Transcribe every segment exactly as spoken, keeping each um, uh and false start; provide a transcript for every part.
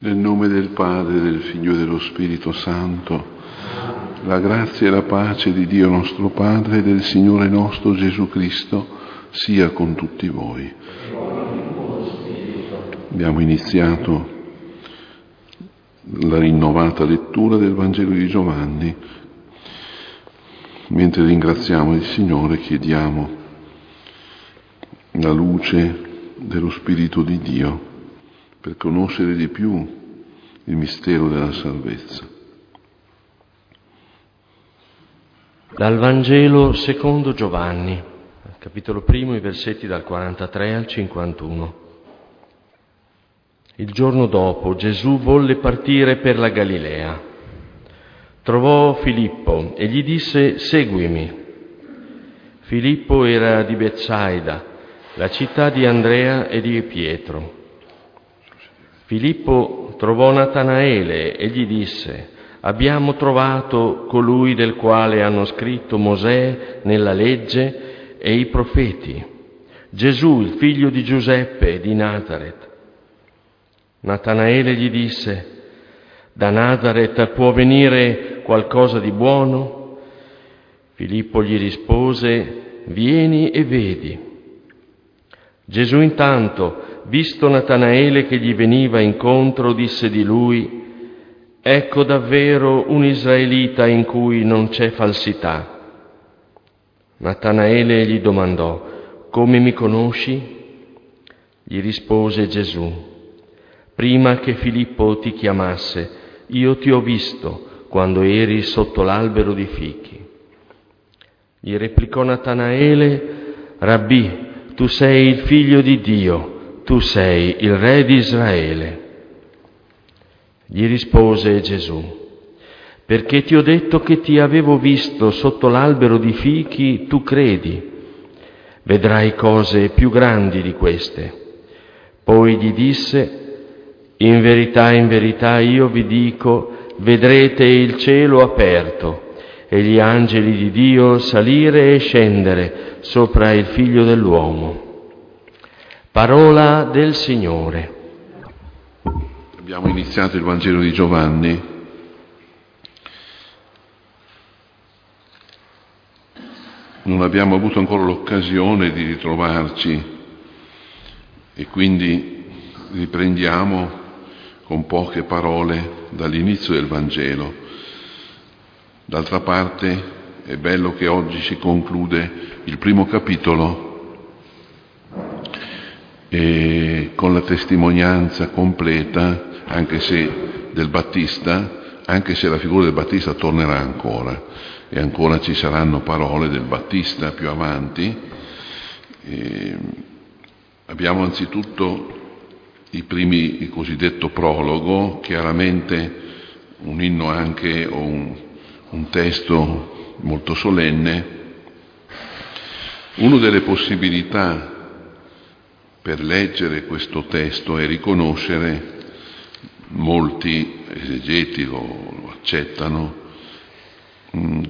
Nel nome del Padre, del Figlio e dello Spirito Santo, la grazia e la pace di Dio nostro Padre e del Signore nostro Gesù Cristo sia con tutti voi. Abbiamo iniziato la rinnovata lettura del Vangelo di Giovanni. Mentre ringraziamo il Signore, chiediamo la luce dello Spirito di Dio per conoscere di più il mistero della salvezza. Dal Vangelo secondo Giovanni, capitolo primo, i versetti dal quarantatré al cinquantuno. Il giorno dopo Gesù volle partire per la Galilea. Trovò Filippo e gli disse: «Seguimi». Filippo era di Betsaida, la città di Andrea e di Pietro. Filippo trovò Natanaele e gli disse: «Abbiamo trovato colui del quale hanno scritto Mosè nella legge e i profeti, Gesù, il figlio di Giuseppe di Nazaret». Natanaele gli disse: «Da Nazaret può venire qualcosa di buono?» Filippo gli rispose: «Vieni e vedi». Gesù intanto, visto Natanaele che gli veniva incontro, disse di lui: «Ecco davvero un israelita in cui non c'è falsità». Natanaele gli domandò: «Come mi conosci?» Gli rispose Gesù: «Prima che Filippo ti chiamasse, io ti ho visto quando eri sotto l'albero di fichi». Gli replicò Natanaele: «Rabbì, tu sei il figlio di Dio, tu sei il re di Israele». Gli rispose Gesù: «Perché ti ho detto che ti avevo visto sotto l'albero di fichi, tu credi. Vedrai cose più grandi di queste». Poi gli disse: «In verità, in verità io vi dico, vedrete il cielo aperto e gli angeli di Dio salire e scendere sopra il Figlio dell'uomo». Parola del Signore. Abbiamo iniziato il Vangelo di Giovanni non abbiamo avuto ancora l'occasione di ritrovarci e quindi riprendiamo con poche parole dall'inizio del Vangelo. D'altra parte è bello che oggi si conclude il primo capitolo e con la testimonianza completa, anche se del Battista, anche se la figura del Battista tornerà ancora e ancora ci saranno parole del Battista più avanti. E abbiamo anzitutto i primi, il cosiddetto prologo, chiaramente un inno anche o un, un testo molto solenne. Una delle possibilità per leggere questo testo è riconoscere, molti esegeti lo, lo accettano, mh,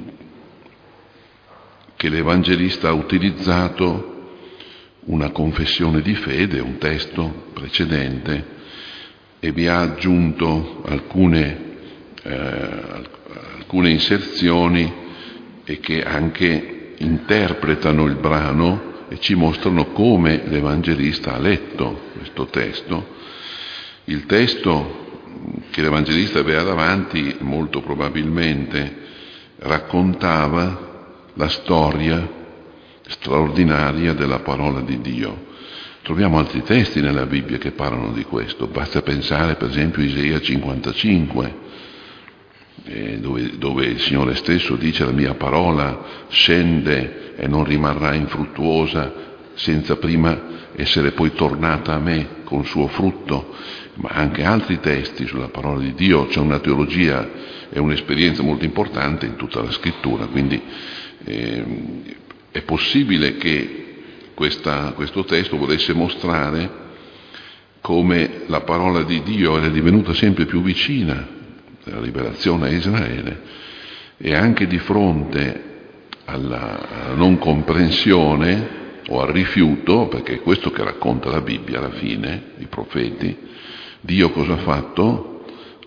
che l'Evangelista ha utilizzato una confessione di fede, un testo precedente, e vi ha aggiunto alcune, eh, alcune inserzioni e che anche interpretano il brano e ci mostrano come l'Evangelista ha letto questo testo. Il testo che l'Evangelista aveva davanti molto probabilmente raccontava la storia straordinaria della parola di Dio. Troviamo altri testi nella Bibbia che parlano di questo, basta pensare per esempio a Isaia cinquantacinque, eh, dove, dove il Signore stesso dice: «La mia parola scende e non rimarrà infruttuosa senza prima essere poi tornata a me con suo frutto». Ma anche altri testi sulla parola di Dio. C'è una teologia e un'esperienza molto importante in tutta la Scrittura, quindi eh, è possibile che questa, questo testo volesse mostrare come la parola di Dio era divenuta sempre più vicina della rivelazione a Israele, e anche di fronte alla, alla non comprensione o al rifiuto, perché è questo che racconta la Bibbia alla fine, i profeti, Dio cosa ha fatto?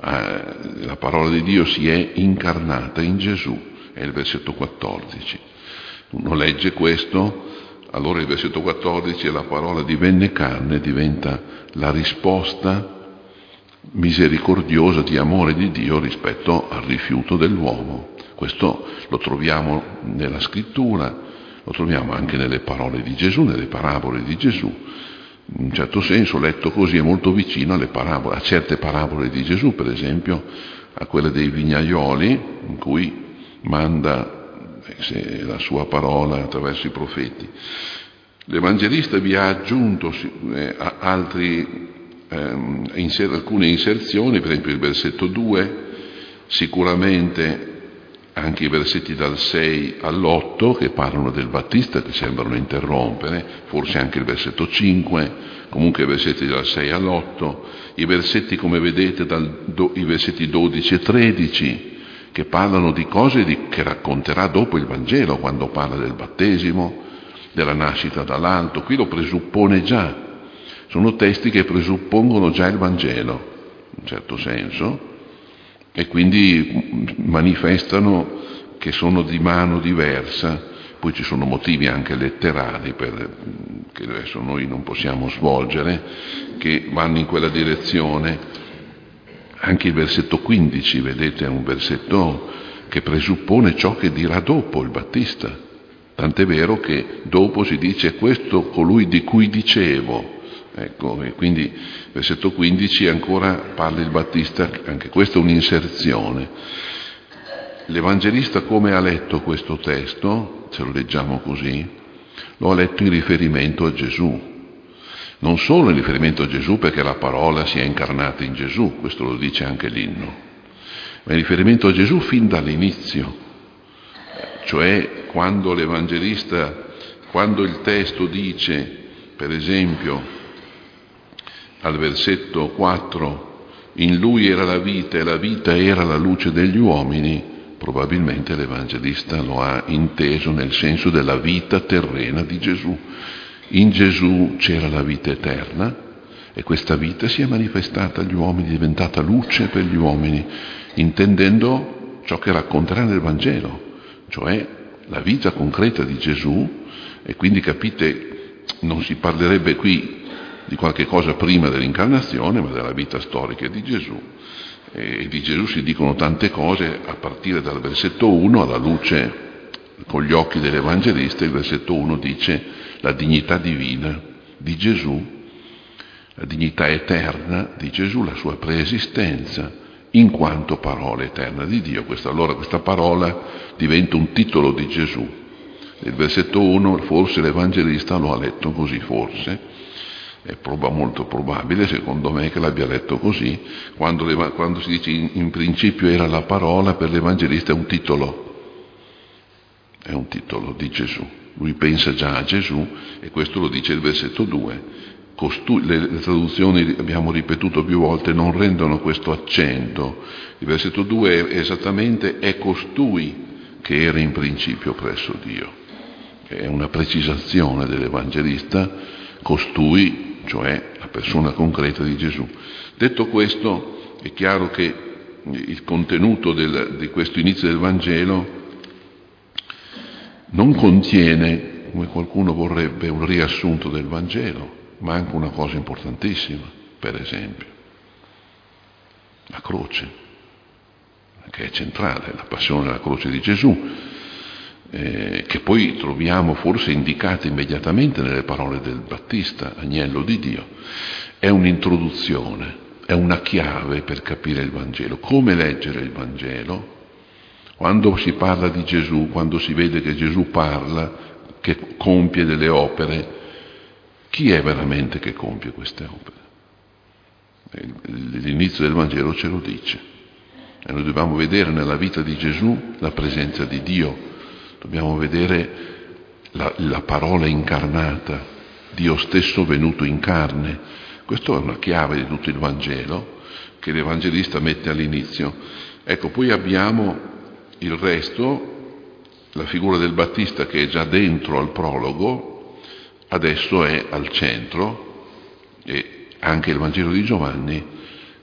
Eh, la parola di Dio si è incarnata in Gesù, è il versetto quattordici. Uno legge questo, allora il versetto quattordici, la parola divenne carne, diventa la risposta misericordiosa di amore di Dio rispetto al rifiuto dell'uomo. Questo lo troviamo nella scrittura, lo troviamo anche nelle parole di Gesù, nelle parabole di Gesù. In un certo senso, letto così, è molto vicino alle parabole, a certe parabole di Gesù, per esempio a quelle dei vignaioli, in cui manda la sua parola attraverso i profeti. L'Evangelista vi ha aggiunto eh, altri, ehm, inser- alcune inserzioni, per esempio il versetto due, sicuramente anche i versetti dal sei all'otto che parlano del Battista, che sembrano interrompere, forse anche il versetto cinque, comunque i versetti dal sei all'otto, i versetti, come vedete, dal do, i versetti dodici e tredici, che parlano di cose di, che racconterà dopo il Vangelo, quando parla del battesimo, della nascita dall'alto. Qui lo presuppone già, sono testi che presuppongono già il Vangelo, in un certo senso, e quindi manifestano che sono di mano diversa. Poi ci sono motivi anche letterari, per, che adesso noi non possiamo svolgere, che vanno in quella direzione. Anche il versetto quindici, vedete, è un versetto che presuppone ciò che dirà dopo il Battista. Tant'è vero che dopo si dice: questo colui di cui dicevo. Ecco, e quindi versetto quindici ancora parla il Battista, anche questa è un'inserzione. L'Evangelista come ha letto questo testo, se lo leggiamo così, lo ha letto in riferimento a Gesù. Non solo in riferimento a Gesù, perché la parola si è incarnata in Gesù, questo lo dice anche l'inno, ma in riferimento a Gesù fin dall'inizio. Cioè quando l'Evangelista, quando il testo dice, per esempio, al versetto quattro, in lui era la vita e la vita era la luce degli uomini, probabilmente l'Evangelista lo ha inteso nel senso della vita terrena di Gesù. In Gesù c'era la vita eterna e questa vita si è manifestata agli uomini, è diventata luce per gli uomini, intendendo ciò che racconterà nel Vangelo, cioè la vita concreta di Gesù. E quindi capite, non si parlerebbe qui di qualche cosa prima dell'incarnazione, ma della vita storica di Gesù. E di Gesù si dicono tante cose, a partire dal versetto uno, alla luce con gli occhi dell'Evangelista. Il versetto uno dice la dignità divina di Gesù, la dignità eterna di Gesù, la sua preesistenza in quanto parola eterna di Dio. Questa, allora questa parola diventa un titolo di Gesù. Nel versetto uno forse l'Evangelista lo ha letto così, forse, è prob- molto probabile, secondo me, che l'abbia letto così. Quando, le, quando si dice in, in principio era la parola, per l'Evangelista è un titolo, è un titolo di Gesù. Lui pensa già a Gesù, e questo lo dice il versetto due. Costui, le, le traduzioni, abbiamo ripetuto più volte, non rendono questo accento. Il versetto due è esattamente è costui che era in principio presso Dio. È una precisazione dell'Evangelista, costui, cioè la persona concreta di Gesù. Detto questo, è chiaro che il contenuto del, di questo inizio del Vangelo non contiene, come qualcuno vorrebbe, un riassunto del Vangelo, ma anche una cosa importantissima, per esempio, la croce, che è centrale, la passione della croce di Gesù, eh, che poi troviamo forse indicata immediatamente nelle parole del Battista, agnello di Dio. È un'introduzione, è una chiave per capire il Vangelo. Come leggere il Vangelo? Quando si parla di Gesù, quando si vede che Gesù parla, che compie delle opere, chi è veramente che compie queste opere? L'inizio del Vangelo ce lo dice. E noi dobbiamo vedere nella vita di Gesù la presenza di Dio, dobbiamo vedere la, la parola incarnata, Dio stesso venuto in carne. Questa è una chiave di tutto il Vangelo che l'Evangelista mette all'inizio. Ecco, poi abbiamo il resto, la figura del Battista che è già dentro al prologo, adesso è al centro, e anche il Vangelo di Giovanni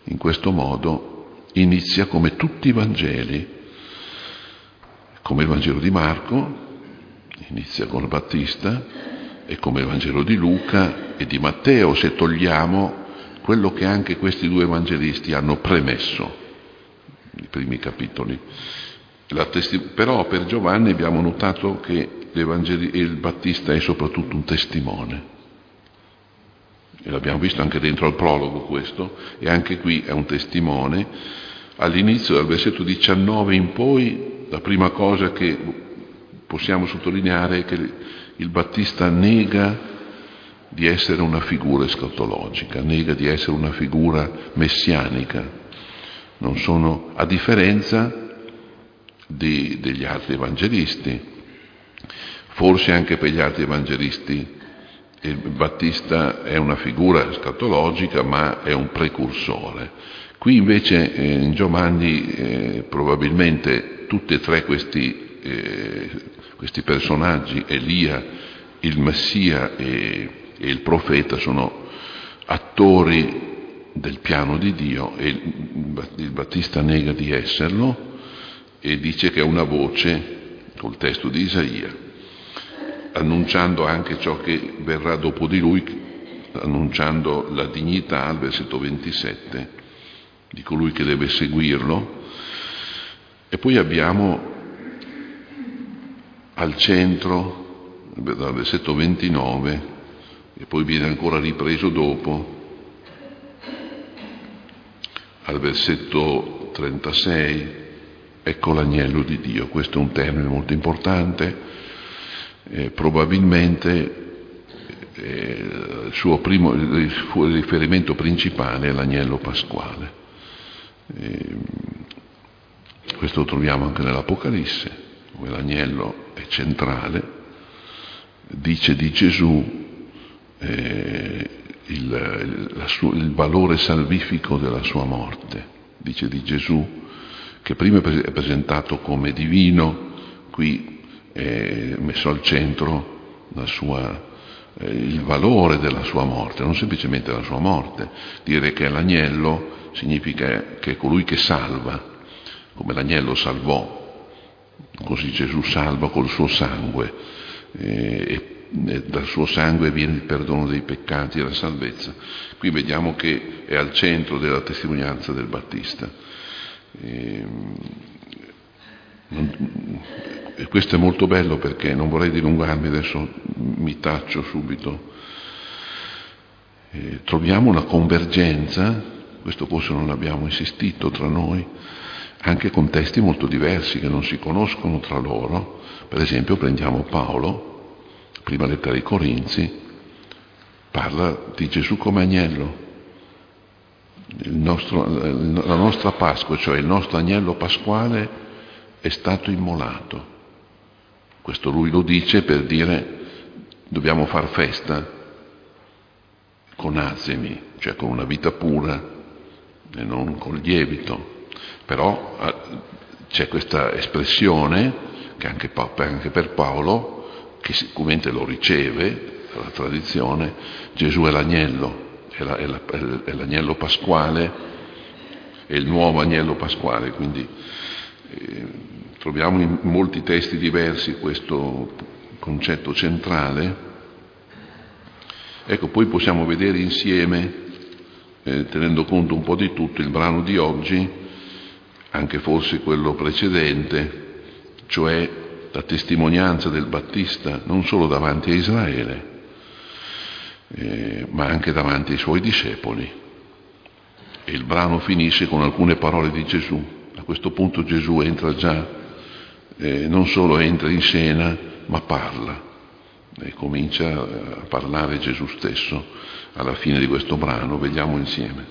In questo modo inizia come tutti i Vangeli, come il Vangelo di Marco, inizia con il Battista, e come il Vangelo di Luca e di Matteo, se togliamo quello che anche questi due evangelisti hanno premesso, i primi capitoli. La testi- però per Giovanni abbiamo notato che il Battista è soprattutto un testimone. E l'abbiamo visto anche dentro al prologo questo, e anche qui è un testimone. All'inizio, dal versetto diciannove in poi, la prima cosa che possiamo sottolineare è che il Battista nega di essere una figura escatologica, nega di essere una figura messianica. Non sono, a differenza di, degli altri evangelisti, forse anche per gli altri evangelisti il Battista è una figura escatologica, ma è un precursore. Qui invece eh, in Giovanni eh, probabilmente tutti e tre questi, eh, questi personaggi, Elia, il Messia e, e il profeta, sono attori del piano di Dio, e il, il Battista nega di esserlo e dice che è una voce, col testo di Isaia, annunciando anche ciò che verrà dopo di lui, annunciando la dignità, al versetto ventisette, di colui che deve seguirlo. E poi abbiamo al centro, dal versetto ventinove, e poi viene ancora ripreso dopo, al versetto trentasei, ecco l'agnello di Dio. Questo è un termine molto importante. Eh, probabilmente eh, il suo primo il suo riferimento principale è l'agnello pasquale. Eh, questo lo troviamo anche nell'Apocalisse, dove l'agnello è centrale, dice di Gesù eh, il, la su, il valore salvifico della sua morte, dice di Gesù che prima è presentato come divino, qui è messo al centro la sua, eh, il valore della sua morte, non semplicemente la sua morte. Dire che è l'agnello significa che è colui che salva, come l'agnello salvò, così Gesù salva col suo sangue, eh, e dal suo sangue viene il perdono dei peccati e la salvezza. Qui vediamo che è al centro della testimonianza del Battista. E, non, e questo è molto bello, perché non vorrei dilungarmi, adesso mi taccio subito. E troviamo una convergenza, questo forse non abbiamo insistito, tra noi, anche con testi molto diversi che non si conoscono tra loro. Per esempio prendiamo Paolo, prima lettera ai Corinzi, parla di Gesù come agnello. Il nostro, la nostra Pasqua, cioè il nostro agnello pasquale, è stato immolato. Questo lui lo dice per dire dobbiamo far festa con azimi, cioè con una vita pura e non con lievito. Però c'è questa espressione che anche, anche per Paolo, che sicuramente lo riceve dalla tradizione, Gesù è l'agnello, è, la, è, la, è l'agnello pasquale, è il nuovo agnello pasquale, quindi eh, troviamo in molti testi diversi questo concetto centrale. Ecco, poi possiamo vedere insieme, eh, tenendo conto un po' di tutto, il brano di oggi, anche forse quello precedente, cioè la testimonianza del Battista non solo davanti a Israele, eh, ma anche davanti ai suoi discepoli. E il brano finisce con alcune parole di Gesù. A questo punto Gesù entra già, eh, non solo entra in scena, ma parla. E comincia a parlare Gesù stesso alla fine di questo brano. Vediamo insieme.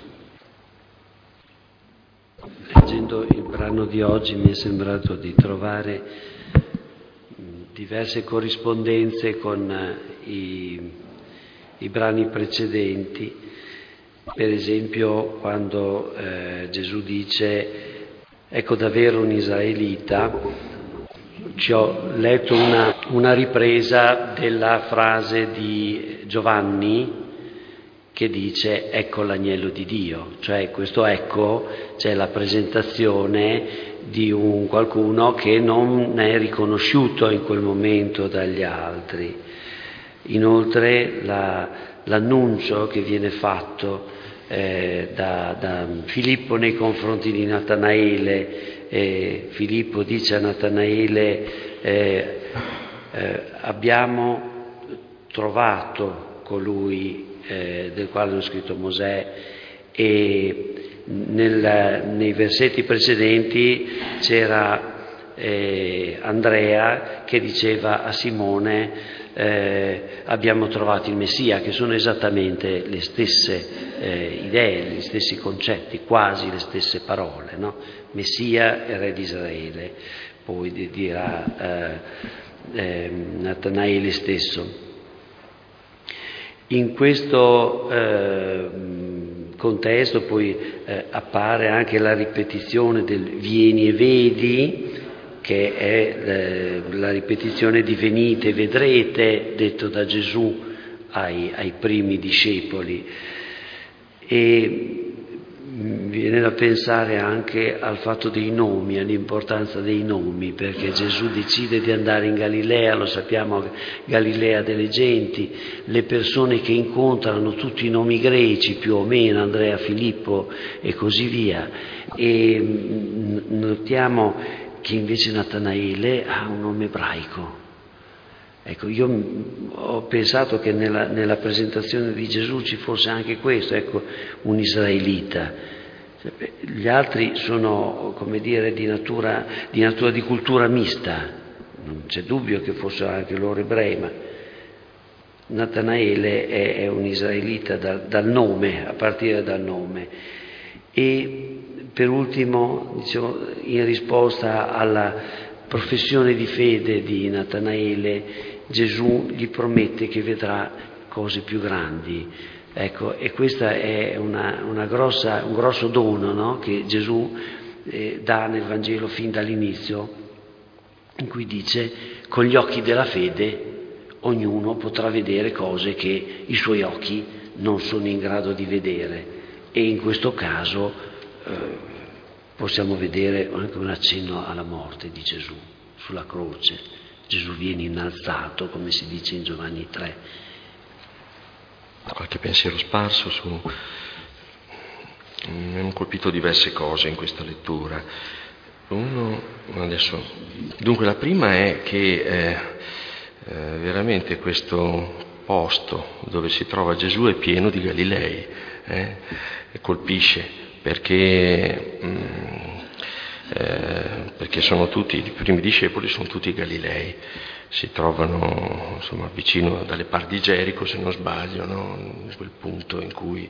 Leggendo il brano di oggi mi è sembrato di trovare diverse corrispondenze con i, i brani precedenti. Per esempio quando eh, Gesù dice ecco davvero un israelita, ci ho letto una, una ripresa della frase di Giovanni che dice ecco l'agnello di Dio, cioè questo ecco c'è la presentazione di un qualcuno che non è riconosciuto in quel momento dagli altri. Inoltre la, l'annuncio che viene fatto eh, da, da Filippo nei confronti di Natanaele, eh, Filippo dice a Natanaele eh, eh, abbiamo trovato colui eh, del quale hanno scritto Mosè, e nel, nei versetti precedenti c'era eh, Andrea che diceva a Simone eh, abbiamo trovato il Messia, che sono esattamente le stesse eh, idee, gli stessi concetti, quasi le stesse parole, no? Messia e Re di Israele, poi dirà eh, eh, Natanaele stesso. In questo eh, contesto poi eh, appare anche la ripetizione del vieni e vedi, che è eh, la ripetizione di venite e vedrete, detto da Gesù ai, ai primi discepoli. E viene da pensare anche al fatto dei nomi, all'importanza dei nomi, perché Gesù decide di andare in Galilea, lo sappiamo, Galilea delle genti, le persone che incontrano tutti i nomi greci più o meno, Andrea, Filippo e così via, e notiamo che invece Natanaele ha un nome ebraico. Ecco, io ho pensato che nella, nella presentazione di Gesù ci fosse anche questo, ecco, un israelita. Gli altri sono, come dire, di natura di, natura di cultura mista, non c'è dubbio che fossero anche loro ebrei, ma Natanaele è, è un israelita dal, dal nome, a partire dal nome. E per ultimo, dicevo, in risposta alla professione di fede di Natanaele, Gesù gli promette che vedrà cose più grandi. Ecco, e questo è una, una grossa, un grosso dono, no? Che Gesù eh, dà nel Vangelo fin dall'inizio, in cui dice: con gli occhi della fede ognuno potrà vedere cose che i suoi occhi non sono in grado di vedere, e in questo caso eh, possiamo vedere anche un accenno alla morte di Gesù sulla croce. Gesù viene innalzato, come si dice in Giovanni tre. Qualche pensiero sparso su... mi hanno colpito diverse cose in questa lettura. Uno, adesso, dunque la prima è che eh, eh, veramente questo posto dove si trova Gesù è pieno di Galilei, eh, e colpisce perché, mh, eh, perché sono tutti, i primi discepoli sono tutti Galilei. Si trovano insomma vicino dalle parti di Gerico, se non sbaglio, no? In quel punto in cui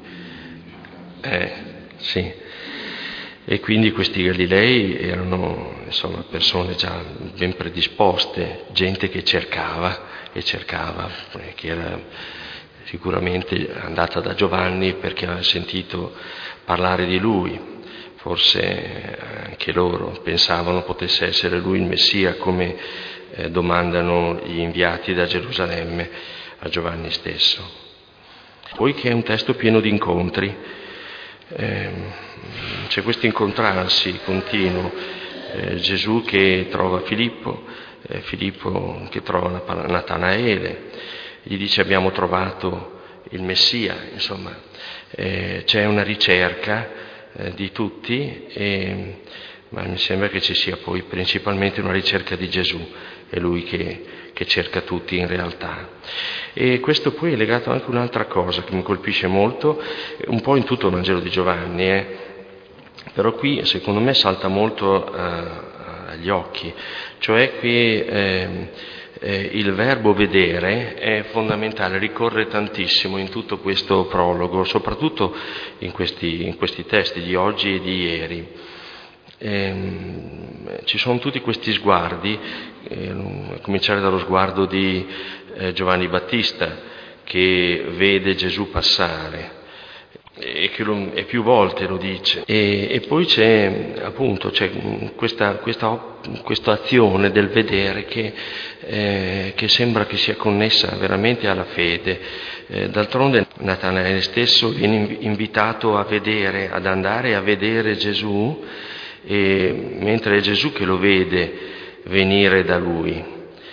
eh, sì. E quindi questi Galilei erano insomma persone già ben predisposte, gente che cercava e cercava, che era sicuramente andata da Giovanni perché aveva sentito parlare di lui. Forse anche loro pensavano potesse essere lui il Messia, come Eh, domandano gli inviati da Gerusalemme a Giovanni stesso. Poi che è un testo pieno di incontri, eh, c'è questo incontrarsi continuo, eh, Gesù che trova Filippo, eh, Filippo che trova Natanaele, gli dice abbiamo trovato il Messia, insomma eh, c'è una ricerca eh, di tutti, e, ma mi sembra che ci sia poi principalmente una ricerca di Gesù. È lui che, che cerca tutti in realtà. E questo poi è legato anche a un'altra cosa che mi colpisce molto, un po' in tutto il Vangelo di Giovanni, eh. Però qui secondo me salta molto eh, agli occhi, cioè che eh, eh, il verbo vedere è fondamentale, ricorre tantissimo in tutto questo prologo, soprattutto in questi, in questi testi di oggi e di ieri. Eh, ci sono tutti questi sguardi, eh, a cominciare dallo sguardo di eh, Giovanni Battista che vede Gesù passare, e, che lo, e più volte lo dice. E, e poi c'è appunto c'è questa, questa, questa azione del vedere che, eh, che sembra che sia connessa veramente alla fede. Eh, d'altronde Natanaele stesso viene invitato a vedere, ad andare a vedere Gesù, e mentre è Gesù che lo vede venire da lui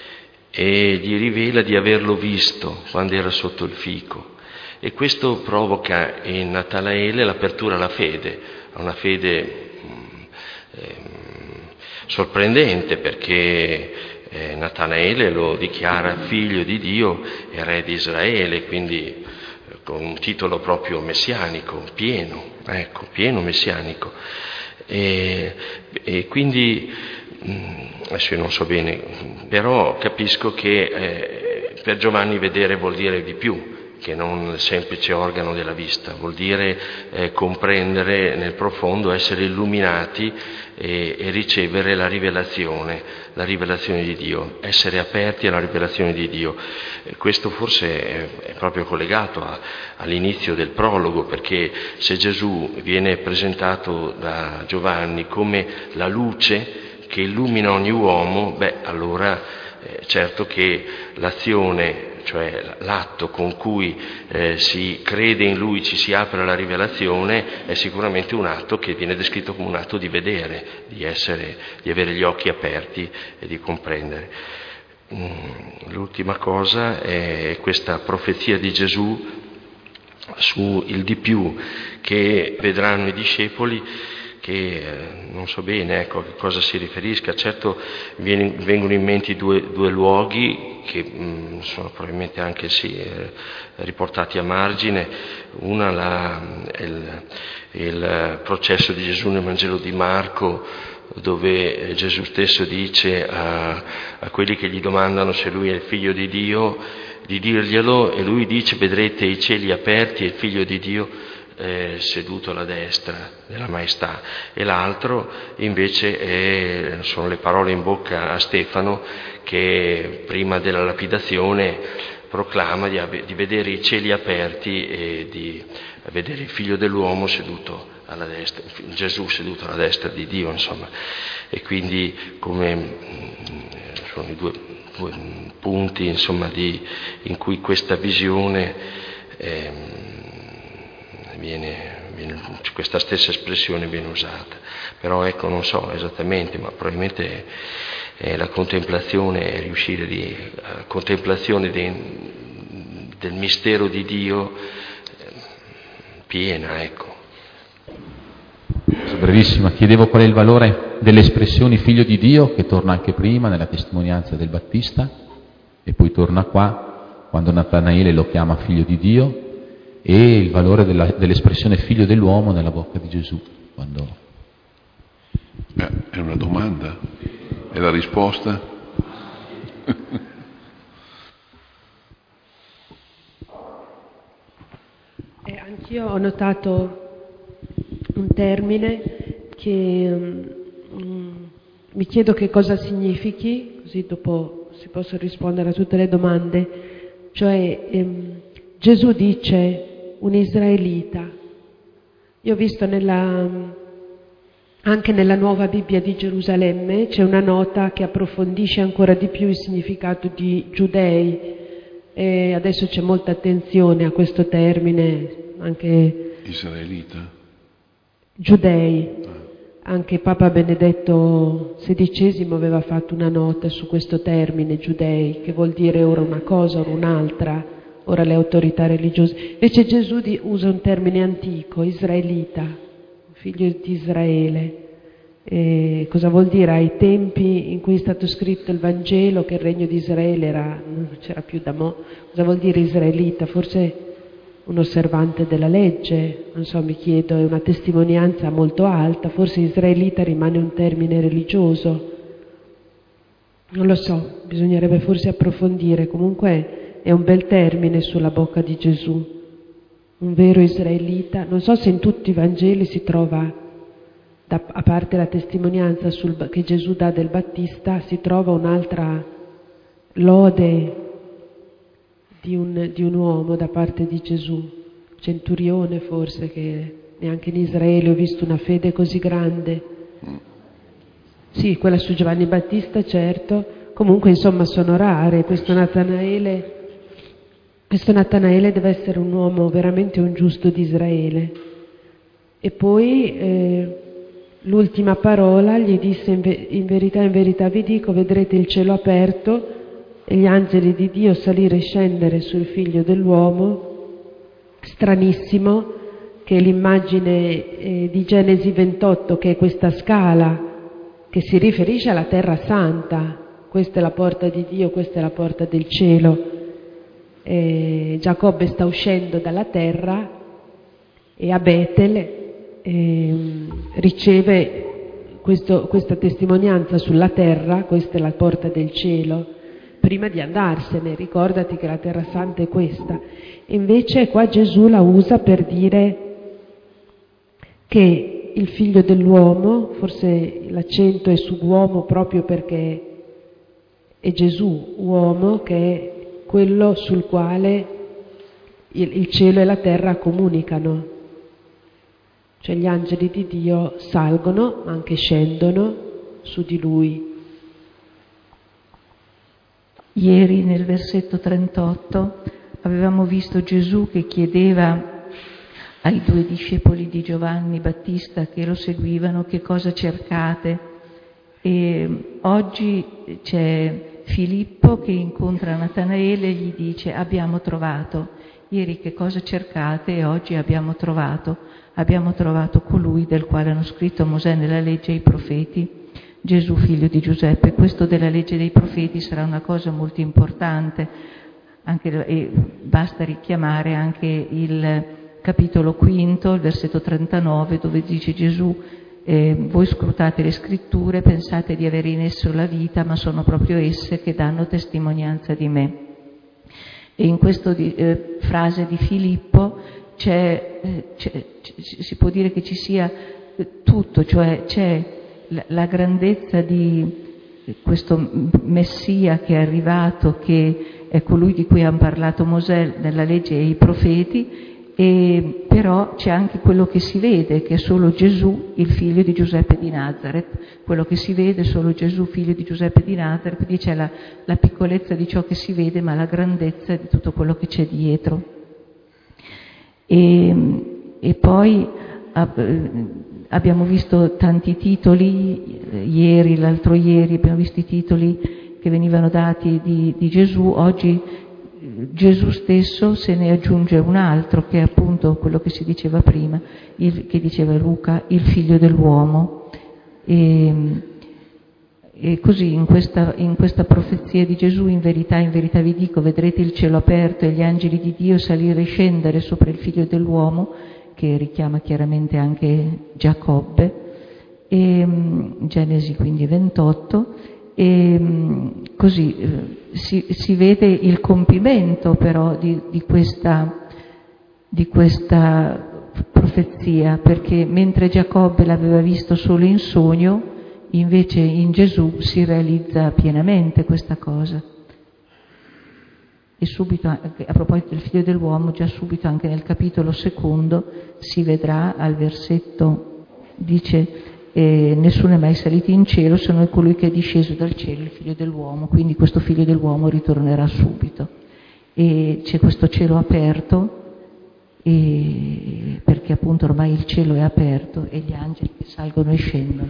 e gli rivela di averlo visto quando era sotto il fico. E questo provoca in Natanaele l'apertura alla fede, a una fede eh, sorprendente, perché eh, Natanaele lo dichiara figlio di Dio e re di Israele, quindi eh, con un titolo proprio messianico, pieno, ecco, pieno messianico. E, e quindi, adesso io non so bene, però capisco che eh, per Giovanni vedere vuol dire di più che non il semplice organo della vista, vuol dire eh, comprendere nel profondo, essere illuminati e, e ricevere la rivelazione, la rivelazione di Dio, essere aperti alla rivelazione di Dio. E questo forse è, è proprio collegato a, all'inizio del prologo, perché se Gesù viene presentato da Giovanni come la luce che illumina ogni uomo, beh, allora eh, certo che l'azione, cioè l'atto con cui eh, si crede in lui, ci si apre alla rivelazione, è sicuramente un atto che viene descritto come un atto di vedere, di essere, di avere gli occhi aperti e di comprendere. L'ultima cosa è questa profezia di Gesù su il di più che vedranno i discepoli, che eh, non so bene ecco, a che cosa si riferisca. Certo viene, vengono in mente due, due luoghi che mh, sono probabilmente anche sì, eh, riportati a margine. Una la, il, il processo di Gesù nel Vangelo di Marco, dove Gesù stesso dice a, a quelli che gli domandano se lui è il figlio di Dio, di dirglielo, e lui dice: vedrete i cieli aperti e il figlio di Dio Eh, seduto alla destra della maestà. E l'altro invece è, sono le parole in bocca a Stefano, che prima della lapidazione proclama di, di vedere i cieli aperti e di vedere il figlio dell'uomo seduto alla destra, Gesù seduto alla destra di Dio, insomma. E quindi come sono i due, due punti insomma di, in cui questa visione eh, Viene, viene, questa stessa espressione viene usata. Però ecco, non so esattamente, ma probabilmente è la contemplazione, è riuscire di uh, contemplazione di, del mistero di Dio eh, piena, ecco. Brevissima, chiedevo qual è il valore delle espressioni figlio di Dio, che torna anche prima nella testimonianza del Battista e poi torna qua quando Natanaele lo chiama figlio di Dio, e il valore della, dell'espressione figlio dell'uomo nella bocca di Gesù. Quando... Eh, è una domanda? È la risposta? eh, anch'io ho notato un termine che um, mi chiedo che cosa significhi, così dopo si possono rispondere a tutte le domande. Cioè um, Gesù dice un israelita. Io ho visto nella, anche nella nuova Bibbia di Gerusalemme c'è una nota che approfondisce ancora di più il significato di giudei, e adesso c'è molta attenzione a questo termine, anche israelita, giudei. Anche Papa Benedetto sedicesimo aveva fatto una nota su questo termine giudei, che vuol dire ora una cosa, ora un'altra. Ora le autorità religiose. Invece Gesù usa un termine antico, israelita, figlio di Israele. E cosa vuol dire? Ai tempi in cui è stato scritto il Vangelo, che il regno di Israele era, non c'era più da mo', cosa vuol dire israelita? Forse un osservante della legge, non so, mi chiedo, è una testimonianza molto alta, forse israelita rimane un termine religioso. Non lo so, bisognerebbe forse approfondire. Comunque è un bel termine sulla bocca di Gesù, un vero israelita. Non so se in tutti i Vangeli si trova, da, a parte la testimonianza sul, che Gesù dà del Battista, si trova un'altra lode di un, di un uomo da parte di Gesù. centurione forse, che neanche in Israele ho visto una fede così grande. Sì, quella su Giovanni Battista, certo. Comunque, insomma, sono rare. Questo Natanaele, questo Natanaele deve essere un uomo veramente un giusto di Israele. E poi eh, l'ultima parola gli disse: in, ve- in verità, in verità vi dico, vedrete il cielo aperto e gli angeli di Dio salire e scendere sul figlio dell'uomo. Stranissimo che l'immagine eh, di Genesi ventotto, che è questa scala che si riferisce alla terra santa, questa è la porta di Dio, questa è la porta del cielo. Eh, Giacobbe sta uscendo dalla terra e a Betel eh, riceve questo, questa testimonianza sulla terra, questa è la porta del cielo, prima di andarsene. Ricordati che la terra santa è questa. E invece qua Gesù la usa per dire che il figlio dell'uomo, forse l'accento è su uomo proprio perché è Gesù, uomo, che è quello sul quale il, il cielo e la terra comunicano. Cioè gli angeli di Dio salgono, ma anche scendono su di lui. Ieri nel versetto trentotto avevamo visto Gesù che chiedeva ai due discepoli di Giovanni Battista che lo seguivano che cosa cercate, e oggi c'è Filippo che incontra Natanaele e gli dice: abbiamo trovato. Ieri che cosa cercate e oggi abbiamo trovato. Abbiamo trovato colui del quale hanno scritto Mosè nella legge e i profeti, Gesù figlio di Giuseppe. Questo della legge dei profeti sarà una cosa molto importante, anche, e basta richiamare anche il capitolo quinto, il versetto trentanove, dove dice Gesù: eh, voi scrutate le scritture, pensate di avere in esso la vita, ma sono proprio esse che danno testimonianza di me. E in questa eh, frase di Filippo c'è, eh, c'è, si può dire che ci sia tutto, cioè c'è la, la grandezza di questo Messia che è arrivato, che è colui di cui hanno parlato Mosè nella legge e i profeti, e però c'è anche quello che si vede, che è solo Gesù, il figlio di Giuseppe di Nazareth. Quello che si vede è solo Gesù, figlio di Giuseppe di Nazareth, quindi c'è la, la piccolezza di ciò che si vede, ma la grandezza di tutto quello che c'è dietro. E, e poi abbiamo visto tanti titoli, ieri, l'altro ieri abbiamo visto i titoli che venivano dati di, di Gesù. Oggi Gesù stesso se ne aggiunge un altro, che è appunto quello che si diceva prima, il, che diceva Luca, il figlio dell'uomo. E, e così in questa, in questa profezia di Gesù, in verità, in verità vi dico, vedrete il cielo aperto e gli angeli di Dio salire e scendere sopra il figlio dell'uomo, che richiama chiaramente anche Giacobbe, e, Genesi quindi ventotto, e così eh, si, si vede il compimento però di, di, questa, di questa profezia, perché mentre Giacobbe l'aveva visto solo in sogno, invece in Gesù si realizza pienamente questa cosa. E subito, a proposito del figlio dell'uomo, già subito anche nel capitolo secondo si vedrà al versetto, dice: eh, nessuno è mai salito in cielo se non è colui che è disceso dal cielo, il figlio dell'uomo. Quindi questo figlio dell'uomo ritornerà subito. E c'è questo cielo aperto, e, perché appunto ormai il cielo è aperto e gli angeli che salgono e scendono.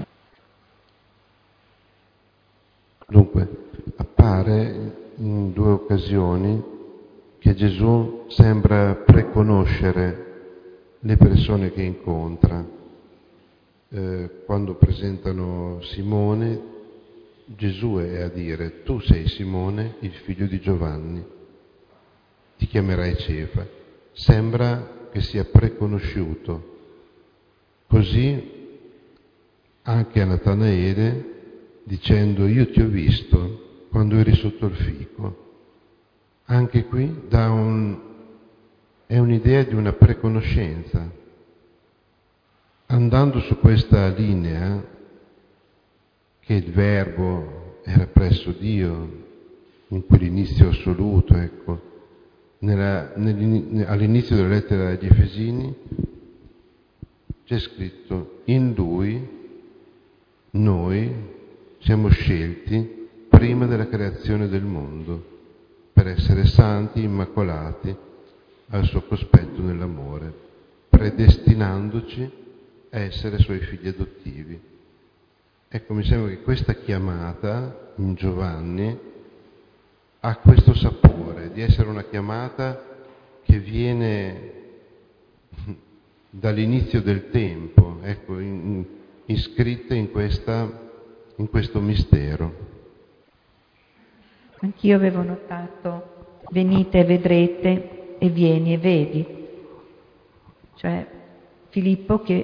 Dunque, appare in due occasioni che Gesù sembra preconoscere le persone che incontra. Eh, quando presentano Simone, Gesù è a dire: tu sei Simone, il figlio di Giovanni, ti chiamerai Cefa. Sembra che sia preconosciuto. Così anche a Natanaele, dicendo: io ti ho visto quando eri sotto il fico. Anche qui dà un, è un'idea di una preconoscenza. Andando su questa linea, che il Verbo era presso Dio, in quell'inizio assoluto, ecco, nella, all'inizio della lettera agli Efesini c'è scritto: in Lui noi siamo scelti prima della creazione del mondo per essere santi, immacolati al suo cospetto nell'amore, predestinandoci a essere suoi figli adottivi. Ecco, mi sembra che questa chiamata in Giovanni ha questo sapore di essere una chiamata che viene dall'inizio del tempo, ecco, in, iscritta in, questa, in questo mistero. Anch'io avevo notato: venite e vedrete, e vieni e vedi. Cioè Filippo che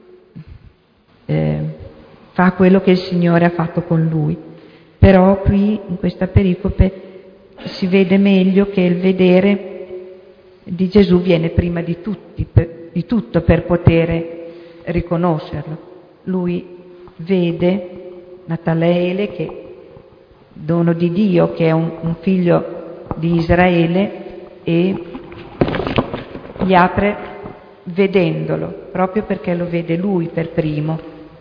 eh, fa quello che il Signore ha fatto con lui. Però qui in questa pericope si vede meglio che il vedere di Gesù viene prima di tutti, per, di tutto per poter riconoscerlo. Lui vede Natanaele, che dono di Dio, che è un, un figlio di Israele, e gli apre vedendolo, proprio perché lo vede lui per primo.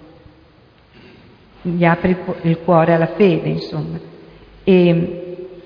Gli apre il, il cuore alla fede, insomma. E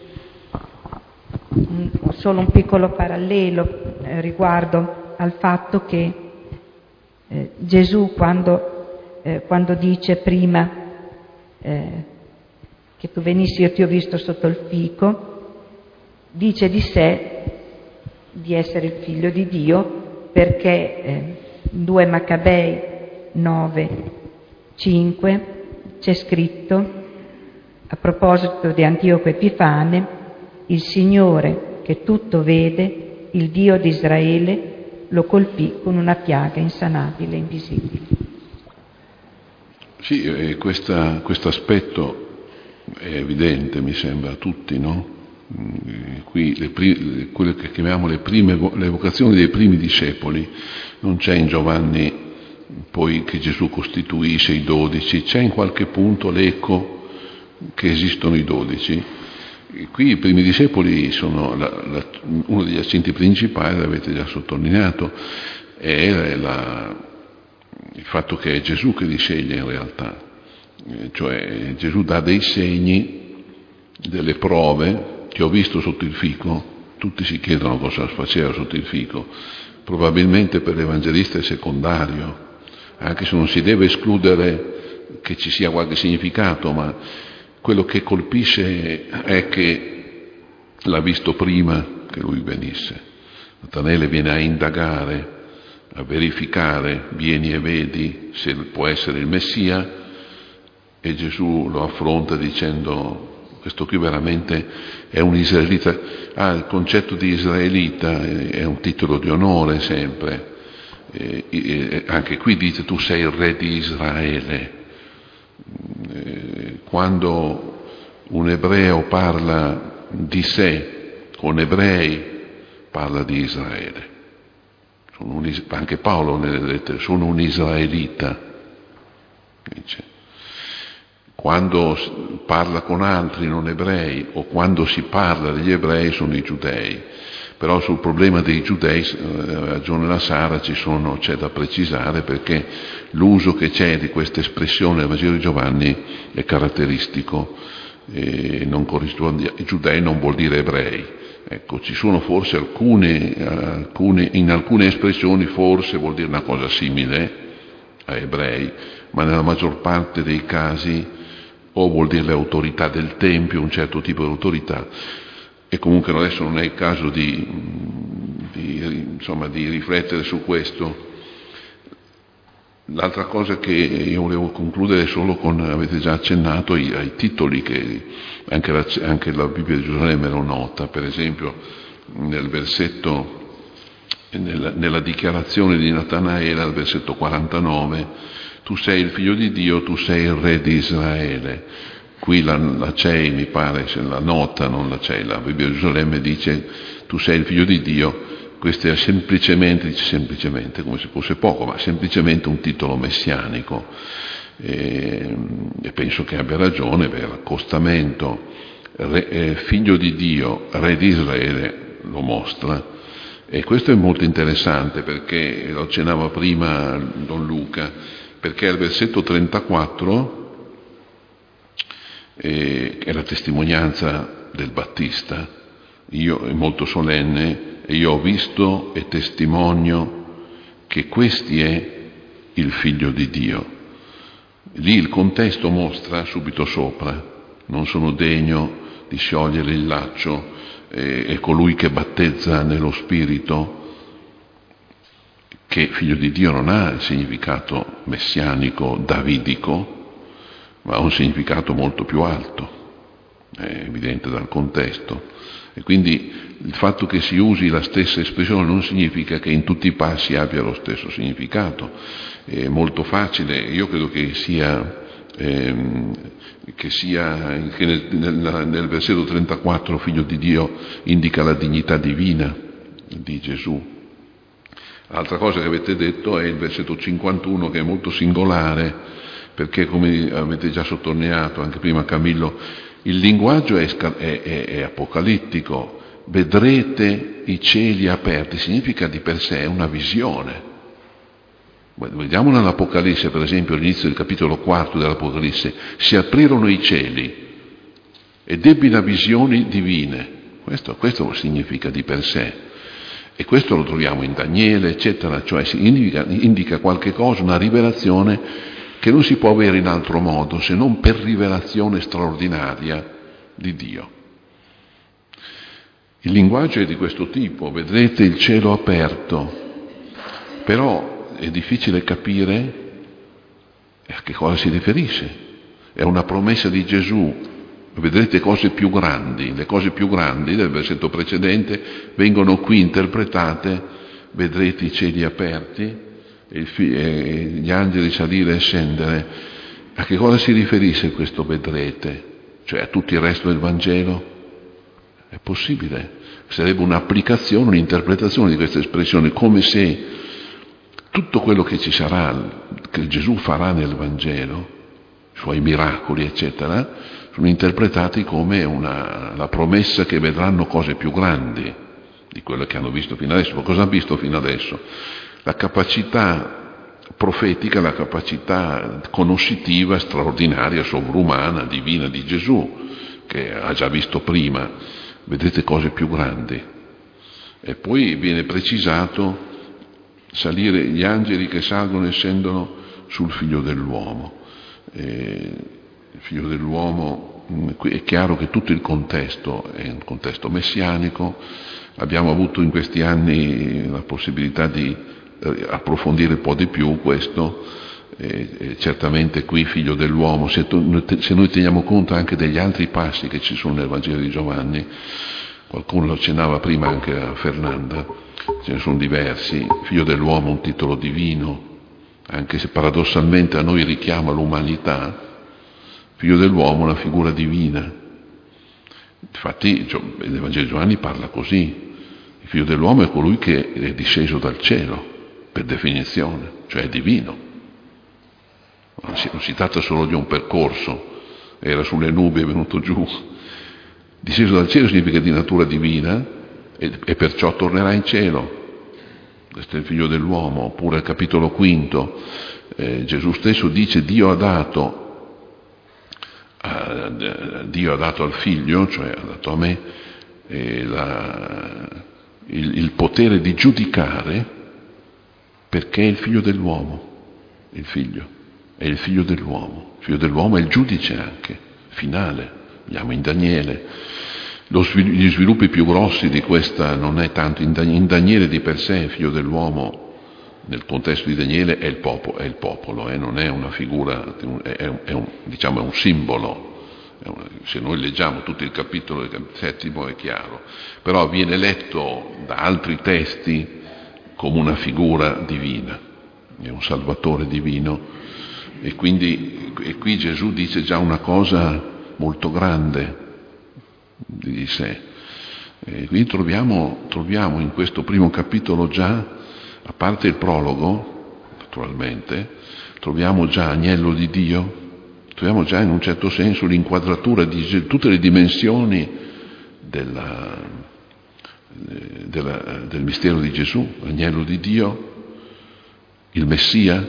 solo un piccolo parallelo eh, riguardo al fatto che eh, Gesù quando, eh, quando dice prima eh, che tu venissi io ti ho visto sotto il fico, dice di sé di essere il figlio di Dio, perché eh, in due Maccabei nove cinque c'è scritto a proposito di Antioco Epifane: il Signore che tutto vede, il Dio di Israele, lo colpì con una piaga insanabile e invisibile. Sì, eh, questo aspetto è evidente, mi sembra, a tutti, no? Qui le pri- quelle che chiamiamo le prime le vocazioni dei primi discepoli, non c'è in Giovanni poi che Gesù costituisce i dodici, c'è in qualche punto l'eco che esistono i dodici. Qui i primi discepoli sono la, la, uno degli accenti principali, l'avete già sottolineato, è la, il fatto che è Gesù che li sceglie in realtà, eh, cioè Gesù dà dei segni, delle prove. Ti ho visto sotto il fico, tutti si chiedono cosa faceva sotto il fico, probabilmente per l'Evangelista è secondario, anche se non si deve escludere che ci sia qualche significato, ma quello che colpisce è che l'ha visto prima che lui venisse. Natanaele viene a indagare, a verificare, vieni e vedi se può essere il Messia, e Gesù lo affronta dicendo: questo qui veramente è un israelita. Ah, il concetto di israelita è un titolo di onore sempre. E, e, anche qui dice: tu sei il re di Israele. E, quando un ebreo parla di sé con ebrei, parla di Israele. Sono un, anche Paolo nelle lettere: sono un israelita, dice. Quando parla con altri non ebrei, o quando si parla degli ebrei, sono i giudei. Però sul problema dei giudei, ha ragione la Sara, ci sono, c'è da precisare, perché l'uso che c'è di questa espressione nel Vangelo di Giovanni è caratteristico, e non corrisponde, giudei non vuol dire ebrei. Ecco, ci sono forse alcune, alcune, in alcune espressioni forse vuol dire una cosa simile a ebrei, ma nella maggior parte dei casi o vuol dire le autorità del Tempio, un certo tipo di autorità, e comunque adesso non è il caso di, di, insomma, di riflettere su questo. L'altra cosa che io volevo concludere solo con, avete già accennato ai, ai titoli che anche la, anche la Bibbia di Gerusalemme lo nota, per esempio nel versetto, nella, nella dichiarazione di Natanaele al versetto quarantanove: tu sei il figlio di Dio, tu sei il re di Israele. Qui la, la C E I, mi pare, se la nota, non la C E I, la Bibbia di Gerusalemme dice tu sei il figlio di Dio. Questo è semplicemente, dice semplicemente, come se fosse poco, ma semplicemente un titolo messianico. E, e penso che abbia ragione, per l'accostamento re, eh, figlio di Dio, re di Israele, lo mostra. E questo è molto interessante, perché lo accennava prima Don Luca, perché al versetto trentaquattro eh, è la testimonianza del Battista, io, è molto solenne, e io ho visto e testimonio che questi è il Figlio di Dio. Lì il contesto mostra subito sopra: non sono degno di sciogliere il laccio, eh, è colui che battezza nello Spirito, che Figlio di Dio non ha il significato messianico, davidico, ma ha un significato molto più alto, è evidente dal contesto. E quindi il fatto che si usi la stessa espressione non significa che in tutti i passi abbia lo stesso significato. È molto facile, io credo che sia ehm, che sia che nel, nel, nel versetto trentaquattro Figlio di Dio indica la dignità divina di Gesù. Altra cosa che avete detto è il versetto cinquantuno, che è molto singolare, perché, come avete già sottolineato anche prima Camillo, il linguaggio è, è, è, è apocalittico. Vedrete i cieli aperti, significa di per sé una visione. Vediamo nell'Apocalisse, per esempio, all'inizio del capitolo quarto dell'Apocalisse: si aprirono i cieli ed ebbi una visione divine. Questo, questo significa di per sé. E questo lo troviamo in Daniele, eccetera, cioè indica, indica qualche cosa, una rivelazione che non si può avere in altro modo se non per rivelazione straordinaria di Dio. Il linguaggio è di questo tipo: vedrete il cielo aperto, però è difficile capire a che cosa si riferisce. È una promessa di Gesù: vedrete cose più grandi. Le cose più grandi del versetto precedente vengono qui interpretate: vedrete i cieli aperti e gli angeli salire e scendere. A che cosa si riferisce questo vedrete? Cioè a tutto il resto del Vangelo? È possibile? Sarebbe un'applicazione, un'interpretazione di questa espressione, come se tutto quello che ci sarà, che Gesù farà nel Vangelo, i suoi miracoli, eccetera, sono interpretati come una, la promessa che vedranno cose più grandi di quello che hanno visto fino adesso. Ma cosa hanno visto fino adesso? La capacità profetica, la capacità conoscitiva straordinaria, sovrumana, divina di Gesù, che ha già visto prima. Vedrete cose più grandi. E poi viene precisato: salire gli angeli che salgono e scendono sul Figlio dell'uomo. E il Figlio dell'uomo, è chiaro che tutto il contesto è un contesto messianico. Abbiamo avuto in questi anni la possibilità di approfondire un po' di più questo, e, e certamente qui Figlio dell'uomo, se, se noi teniamo conto anche degli altri passi che ci sono nel Vangelo di Giovanni, qualcuno lo accennava prima anche a Fernanda, ce ne sono diversi. Figlio dell'uomo, un titolo divino, anche se paradossalmente a noi richiama l'umanità. Figlio dell'uomo, una figura divina. Infatti il Vangelo di Giovanni parla così: il Figlio dell'uomo è colui che è disceso dal cielo, per definizione, cioè è divino. Non si, non si tratta solo di un percorso, era sulle nubi, è venuto giù. Disceso dal cielo significa di natura divina, e, e perciò tornerà in cielo. Questo è il Figlio dell'uomo. Oppure al capitolo quinto eh, Gesù stesso dice: Dio ha dato eh, Dio ha dato al Figlio, cioè ha dato a me eh, la, il, il potere di giudicare, perché è il Figlio dell'uomo. Il Figlio è il Figlio dell'uomo. Il Figlio dell'uomo è il giudice anche finale. Vediamo in Daniele. Lo svil- gli sviluppi più grossi di questa non è tanto in, Dan- in Daniele di per sé. Il Figlio dell'uomo nel contesto di Daniele è il popolo, è il popolo eh? Non è una figura, è un, è un, diciamo è un simbolo. È un, se noi leggiamo tutto il capitolo del settimo è chiaro, però viene letto da altri testi come una figura divina, è un salvatore divino. E quindi e qui Gesù dice già una cosa molto grande di sé. E quindi troviamo, troviamo in questo primo capitolo già, a parte il prologo, naturalmente, troviamo già Agnello di Dio, troviamo già in un certo senso l'inquadratura di tutte le dimensioni della, eh, della, del mistero di Gesù, agnello di Dio, il Messia,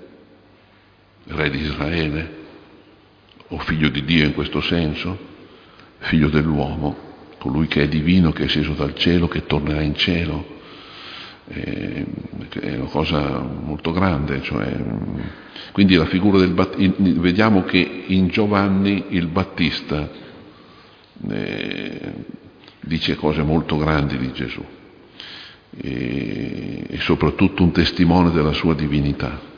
re di Israele, o figlio di Dio in questo senso, figlio dell'uomo, colui che è divino, che è sceso dal cielo, che tornerà in cielo. È una cosa molto grande, cioè, quindi la figura del Battista, vediamo che in Giovanni il Battista eh, dice cose molto grandi di Gesù e, e soprattutto un testimone della sua divinità.